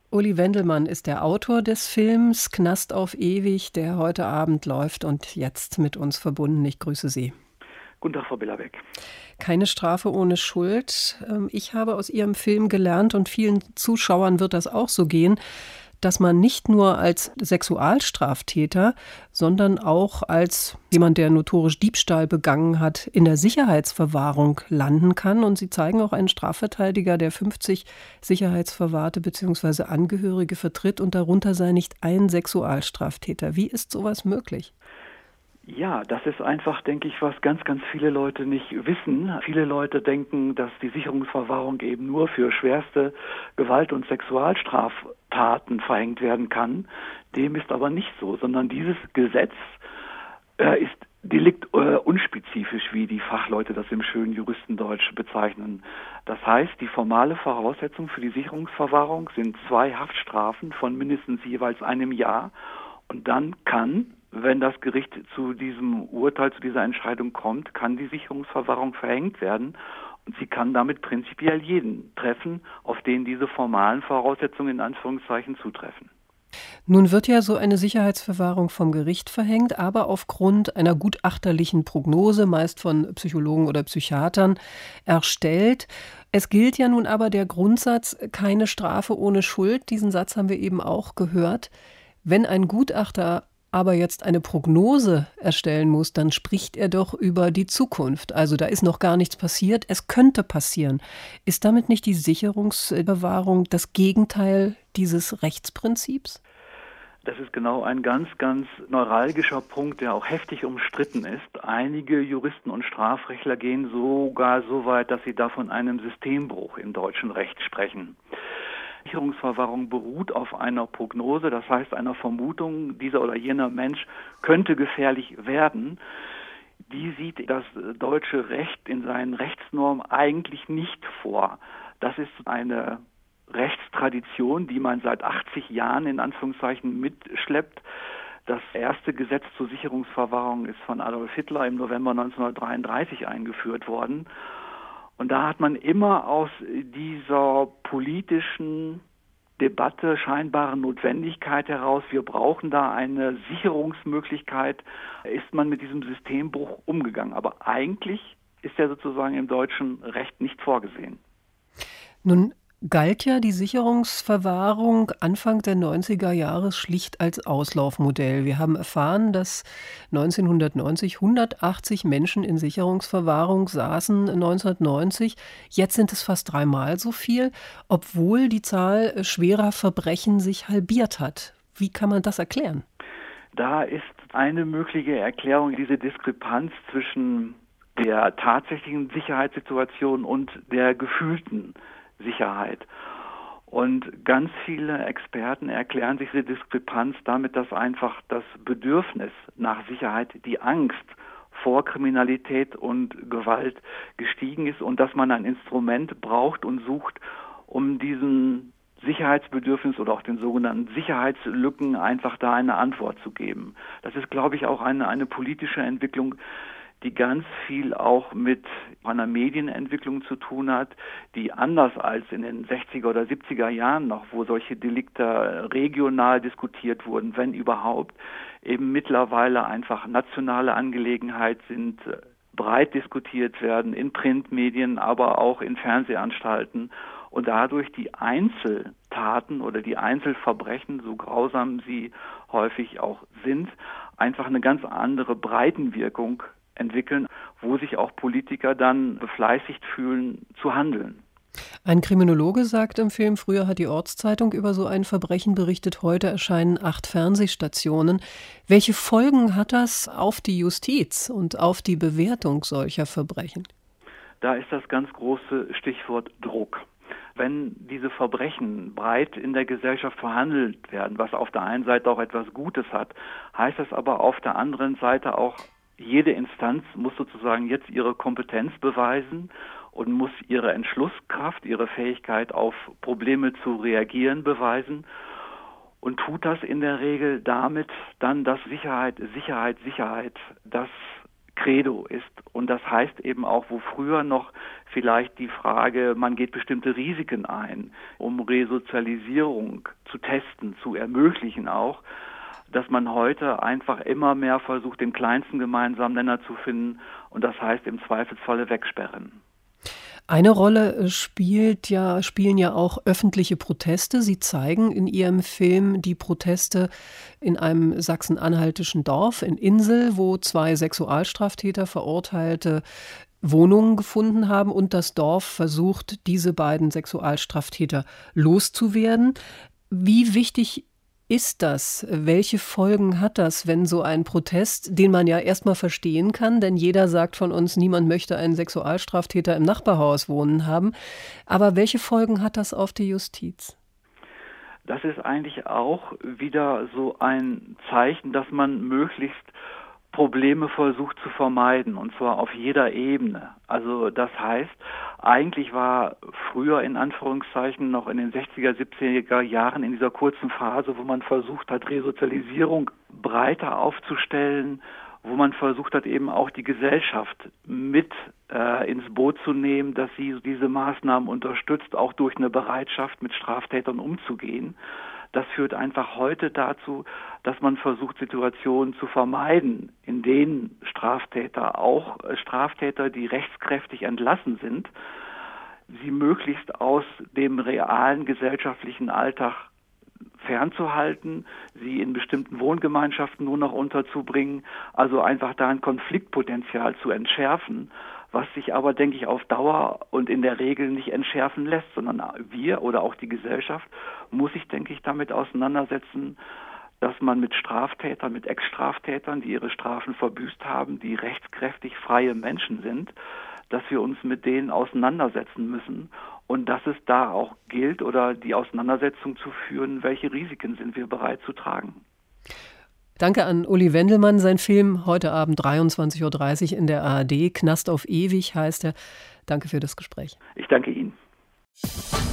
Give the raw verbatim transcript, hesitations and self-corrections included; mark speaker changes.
Speaker 1: Uli Wendelmann ist der Autor des Films Knast auf ewig, der heute Abend läuft und jetzt mit uns verbunden. Ich grüße Sie.
Speaker 2: Guten Tag, Frau Billerbeck.
Speaker 1: Keine Strafe ohne Schuld. Ich habe aus Ihrem Film gelernt, und vielen Zuschauern wird das auch so gehen, dass man nicht nur als Sexualstraftäter, sondern auch als jemand, der notorisch Diebstahl begangen hat, in der Sicherheitsverwahrung landen kann. Und Sie zeigen auch einen Strafverteidiger, der fünfzig Sicherheitsverwahrte bzw. Angehörige vertritt, und darunter sei nicht ein Sexualstraftäter. Wie ist sowas möglich?
Speaker 2: Ja, das ist einfach, denke ich, was ganz, ganz viele Leute nicht wissen. Viele Leute denken, dass die Sicherungsverwahrung eben nur für schwerste Gewalt- und Sexualstraftaten verhängt werden kann. Dem ist aber nicht so, sondern dieses Gesetz äh, ist Delikt äh, unspezifisch, wie die Fachleute das im schönen Juristendeutsch bezeichnen. Das heißt, die formale Voraussetzung für die Sicherungsverwahrung sind zwei Haftstrafen von mindestens jeweils einem Jahr. Und dann kann, wenn das Gericht zu diesem Urteil, zu dieser Entscheidung kommt, kann die Sicherungsverwahrung verhängt werden. Und sie kann damit prinzipiell jeden treffen, auf den diese formalen Voraussetzungen in Anführungszeichen zutreffen.
Speaker 1: Nun wird ja so eine Sicherheitsverwahrung vom Gericht verhängt, aber aufgrund einer gutachterlichen Prognose, meist von Psychologen oder Psychiatern, erstellt. Es gilt ja nun aber der Grundsatz, keine Strafe ohne Schuld. Diesen Satz haben wir eben auch gehört. Wenn ein Gutachter aber jetzt eine Prognose erstellen muss, dann spricht er doch über die Zukunft. Also da ist noch gar nichts passiert, es könnte passieren. Ist damit nicht die Sicherungsbewahrung das Gegenteil dieses Rechtsprinzips?
Speaker 2: Das ist genau ein ganz, ganz neuralgischer Punkt, der auch heftig umstritten ist. Einige Juristen und Strafrechtler gehen sogar so weit, dass sie da von einem Systembruch im deutschen Recht sprechen. Sicherungsverwahrung beruht auf einer Prognose, das heißt einer Vermutung, dieser oder jener Mensch könnte gefährlich werden. Die sieht das deutsche Recht in seinen Rechtsnormen eigentlich nicht vor. Das ist eine Rechtstradition, die man seit achtzig Jahren in Anführungszeichen mitschleppt. Das erste Gesetz zur Sicherungsverwahrung ist von Adolf Hitler im November neunzehnhundertdreiunddreißig eingeführt worden. Und da hat man immer aus dieser politischen Debatte, scheinbaren Notwendigkeit heraus, wir brauchen da eine Sicherungsmöglichkeit, ist man mit diesem Systembruch umgegangen. Aber eigentlich ist er sozusagen im deutschen Recht nicht vorgesehen.
Speaker 1: Nun galt ja die Sicherungsverwahrung Anfang der neunziger Jahre schlicht als Auslaufmodell. Wir haben erfahren, dass neunzehnhundertneunzig hundertachtzig Menschen in Sicherungsverwahrung saßen neunzehnhundertneunzig. Jetzt sind es fast dreimal so viel, obwohl die Zahl schwerer Verbrechen sich halbiert hat. Wie kann man das erklären?
Speaker 2: Da ist eine mögliche Erklärung diese Diskrepanz zwischen der tatsächlichen Sicherheitssituation und der gefühlten Sicherheit. Und ganz viele Experten erklären sich diese Diskrepanz damit, dass einfach das Bedürfnis nach Sicherheit, die Angst vor Kriminalität und Gewalt gestiegen ist und dass man ein Instrument braucht und sucht, um diesen Sicherheitsbedürfnis oder auch den sogenannten Sicherheitslücken einfach da eine Antwort zu geben. Das ist, glaube ich, auch eine, eine politische Entwicklung, die ganz viel auch mit einer Medienentwicklung zu tun hat, die anders als in den sechziger oder siebziger Jahren noch, wo solche Delikte regional diskutiert wurden, wenn überhaupt, eben mittlerweile einfach nationale Angelegenheit sind, breit diskutiert werden in Printmedien, aber auch in Fernsehanstalten und dadurch die Einzeltaten oder die Einzelverbrechen, so grausam sie häufig auch sind, einfach eine ganz andere Breitenwirkung entwickeln, wo sich auch Politiker dann befleißigt fühlen, zu handeln.
Speaker 1: Ein Kriminologe sagt im Film, früher hat die Ortszeitung über so ein Verbrechen berichtet, heute erscheinen acht Fernsehstationen. Welche Folgen hat das auf die Justiz und auf die Bewertung solcher Verbrechen?
Speaker 2: Da ist das ganz große Stichwort Druck. Wenn diese Verbrechen breit in der Gesellschaft verhandelt werden, was auf der einen Seite auch etwas Gutes hat, heißt das aber auf der anderen Seite auch, jede Instanz muss sozusagen jetzt ihre Kompetenz beweisen und muss ihre Entschlusskraft, ihre Fähigkeit auf Probleme zu reagieren beweisen und tut das in der Regel damit dann, dass Sicherheit, Sicherheit, Sicherheit das Credo ist. Und das heißt eben auch, wo früher noch vielleicht die Frage, man geht bestimmte Risiken ein, um Resozialisierung zu testen, zu ermöglichen auch, dass man heute einfach immer mehr versucht, den kleinsten gemeinsamen Nenner zu finden und das heißt im Zweifelsfalle wegsperren.
Speaker 1: Eine Rolle spielt ja, spielen ja auch öffentliche Proteste. Sie zeigen in Ihrem Film die Proteste in einem sachsen-anhaltischen Dorf in Insel, wo zwei Sexualstraftäter verurteilte Wohnungen gefunden haben und das Dorf versucht, diese beiden Sexualstraftäter loszuwerden. Wie wichtig ist das? Welche Folgen hat das, wenn so ein Protest, den man ja erstmal verstehen kann, denn jeder sagt von uns, niemand möchte einen Sexualstraftäter im Nachbarhaus wohnen haben. Aber welche Folgen hat das auf die Justiz?
Speaker 2: Das ist eigentlich auch wieder so ein Zeichen, dass man möglichst Probleme versucht zu vermeiden, und zwar auf jeder Ebene. Also das heißt, eigentlich war früher in Anführungszeichen noch in den sechziger, siebziger Jahren in dieser kurzen Phase, wo man versucht hat, Resozialisierung breiter aufzustellen, wo man versucht hat, eben auch die Gesellschaft mit äh, ins Boot zu nehmen, dass sie diese Maßnahmen unterstützt, auch durch eine Bereitschaft, mit Straftätern umzugehen. Das führt einfach heute dazu, dass man versucht, Situationen zu vermeiden, in denen Straftäter, auch Straftäter, die rechtskräftig entlassen sind, sie möglichst aus dem realen gesellschaftlichen Alltag fernzuhalten, sie in bestimmten Wohngemeinschaften nur noch unterzubringen, also einfach da ein Konfliktpotenzial zu entschärfen, was sich aber, denke ich, auf Dauer und in der Regel nicht entschärfen lässt, sondern wir oder auch die Gesellschaft muss sich, denke ich, damit auseinandersetzen, dass man mit Straftätern, mit Ex-Straftätern, die ihre Strafen verbüßt haben, die rechtskräftig freie Menschen sind, dass wir uns mit denen auseinandersetzen müssen und dass es da auch gilt oder die Auseinandersetzung zu führen, welche Risiken sind wir bereit zu tragen.
Speaker 1: Danke an Uli Wendelmann. Sein Film heute Abend dreiundzwanzig Uhr dreißig in der A R D. Knast auf ewig heißt er. Danke für das Gespräch.
Speaker 2: Ich danke Ihnen.